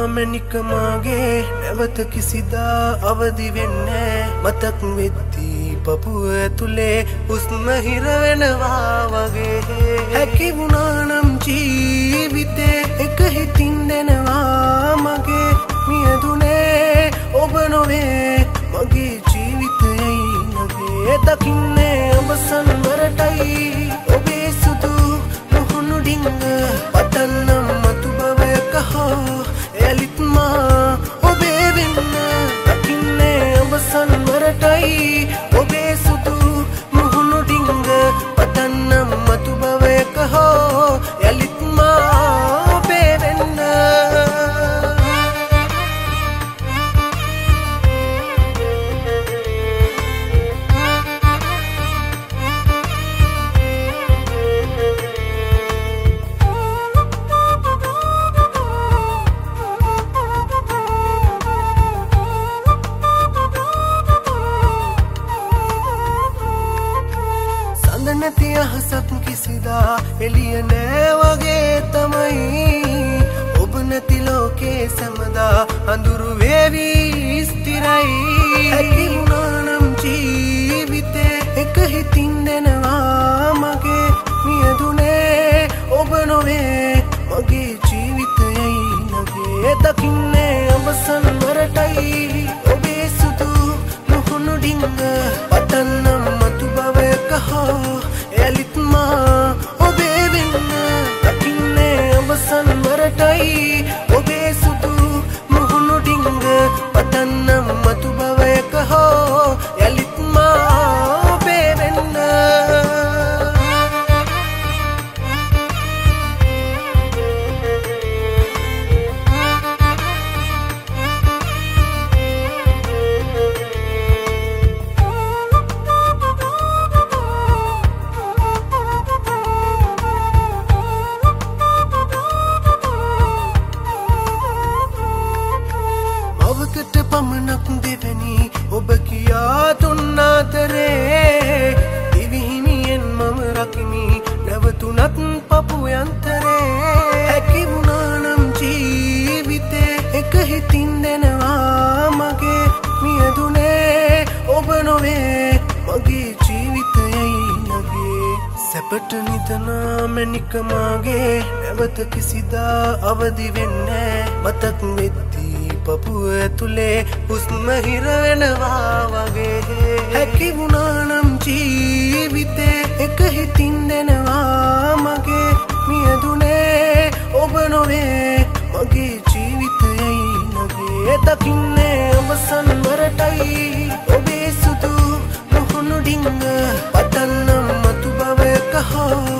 මැනික මාගේ නැවත කිසිදා අවදි වෙන්නේ මතක් වෙද්දී පපුව ඇතුලේ හුස්ම හිර වෙනවා වගේ හැකි වුණා නම් ජීවිතේ එක හිතින් දෙනවා මගේ මියදුනේ ඔබ නොවේ මගේ ජීවිතේ නගේ දකින්නේ ඔබ සම්වරටයි ඔබේ සුදු මුහුණු ඩිංග පතන්නම් මතු බවයක හෝ එලිත්මා ඔබේ වෙන්න දකින්නේ ඔබ සම්වරටයි ඔබේ සුදු මුහුණු ඩිංග පතන්නම් මතු බවයක හෝ එලිත්මා ඔබේ වෙන්න නැති අහසක් කිසිදා එළිය නෑ වගේ තමයි ඔබ නැති ලෝකේ සැමදා අඳුරු වේවි ස්ථිරයි හැකි වුණා නම් ජීවිතේ එක හිතින් දෙනවා මගේ මියදුනේ ඔබ නොවේ මගේ ජීවිතයයි නගේ දකින්නේ ඔබ සම්වරටයි ඔබේ සුදු මුහුණු ඩිංග පතන්නම් මතු බවයක හෝ එලිත්මා ඔබේ වෙන්න දකින්නේ ඔබ සම්වරටයි ඔබේ සුදු මුහුණු ඩිංග පතන්නම් මතු බවයක හෝ එලිත්මා ඔබේ වෙන්න අවකට පමණක් දෙවැනි ඔබ කියා දුන්න අතරේ දිවිහිමියෙන් මම රකිමි නැවතුනත් පපු යන්තරේ හැකි වුණා නම් ජීවිතේ එක හිතින් දෙනවා මගේ මියදුනේ ඔබ නොවේ මගේ ජීවිතයයි නගේ සැපට නිතන මැනික මාගේ නැවත කිසිදා අවදි වෙන්නේ මතක් වෙද්දී පපුව ඇතුලේ හුස්ම හිර වෙනවා වගේ හැකි වුණා නම් ජීවිතේ එක හිතින් දෙනවා මගේ මියදුනේ ඔබ නොවේ මගේ ජීවිතයයි නගේ දකින්නේ ඔබ සම්වරටයි ඔබේ සුදු මුහුණු ඩිංග පතන්නම් මතු බවයක හෝ